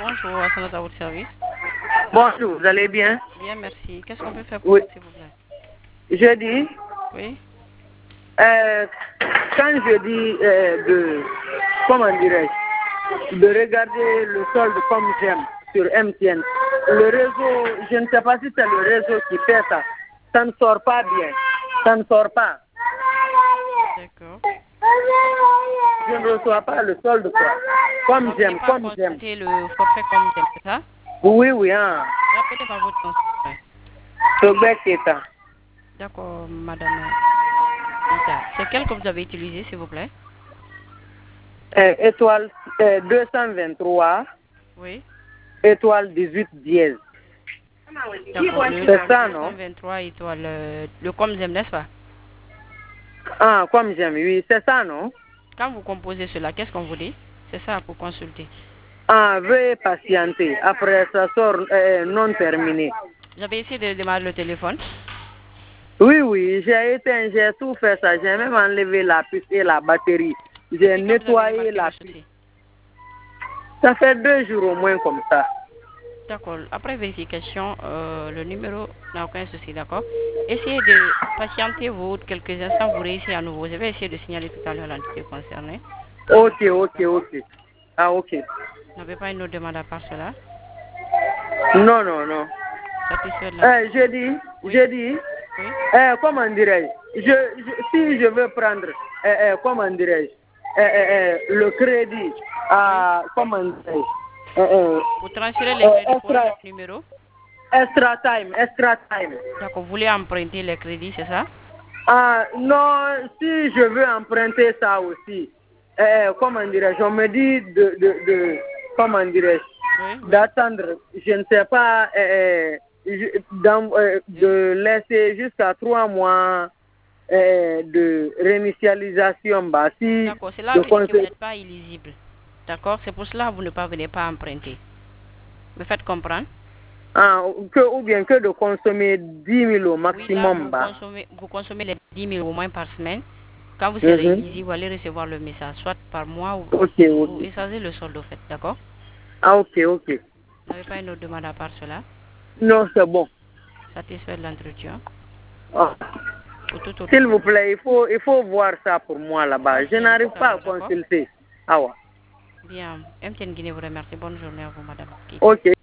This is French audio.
bonjour, Hassanat à votre service. Bonjour, vous allez bien? Bien, merci. Qu'est-ce qu'on peut faire pour vous, s'il vous plaît? Je dis, Oui. quand je dis comment dirais-je, de regarder le solde comme j'aime sur MTN, le réseau, je ne sais pas si c'est le réseau qui fait ça, ça ne sort pas bien, ça ne sort pas. D'accord. Je ne reçois pas le solde quoi, comme j'aime, comme j'aime. Consultez le forfait comme j'aime, c'est ça? Oui, oui, hein. Rappelez-moi votre nom, s'il vous plaît. Togbe Keita. D'accord, madame Ita. C'est quel que vous avez utilisé, s'il vous plaît? Étoile 223, Oui. étoile 18 dièse. D'accord, C'est ça, non? 223 étoiles, le comme j'aime, n'est-ce pas? Ah, comme j'aime, oui, c'est ça, non? Quand vous composez cela, qu'est-ce qu'on vous dit? C'est ça pour consulter. Ah, veuillez patienter. Après, ça sort non terminé. Vous avez essayé de démarrer le téléphone? Oui, oui, j'ai éteint, j'ai tout fait ça. J'ai même enlevé la puce et la batterie. J'ai Depuis quand vous avez nettoyé remarqué la le puce. souci? Ça fait 2 jours au moins comme ça. D'accord. Après vérification, le numéro n'a aucun souci, d'accord? Essayez de patienter vous quelques instants, vous réussissez à nouveau. Je vais essayer de signaler tout à l'heure l'entité concernée. Ok, ok, D'accord? ok. Ah, ok. Vous n'avez pas une autre demande à part cela? Non, non, non. Satisfait de la... Je Oui? dis, Oui? comment dirais-je, si je veux prendre, comment dirais-je, le crédit Oui? à, comment dirais-je, Vous transférez les crédits pour un extra, autre numéro? extra time, extra time. D'accord. Vous voulez emprunter les crédits, c'est ça? Ah, non, si je veux emprunter ça aussi, comment dirais-je, on me dit comment Oui? dirais-je, Oui? d'attendre, je ne sais pas, de laisser jusqu'à 3 mois de réinitialisation, bah, si D'accord. Cela de veut dire que vous conseil. n'êtes pas éligible. D'accord? C'est pour cela que vous ne parvenez pas à emprunter. Me faites comprendre? Ah, ou bien que de consommer 10 000 au Oui, là, maximum, bah. vous consommez les 10 000 au moins par semaine. Quand vous serez Mhm. éligible, vous allez recevoir le message, soit par mois ou Ok, vous ok. essayez le solde au fait, d'accord? Ah, ok, ok. Vous n'avez pas une autre demande à part cela? Non, c'est bon. Satisfait de l'entretien? Ah. Pour toute autre S'il vous chose. plaît, il faut voir ça pour moi On va là-bas. Je signaler n'arrive tout à pas à l'heure, d'accord? consulter. Ah ouais. Bien. MTN Guinée vous remercie. Bonne journée à vous, madame. Ok.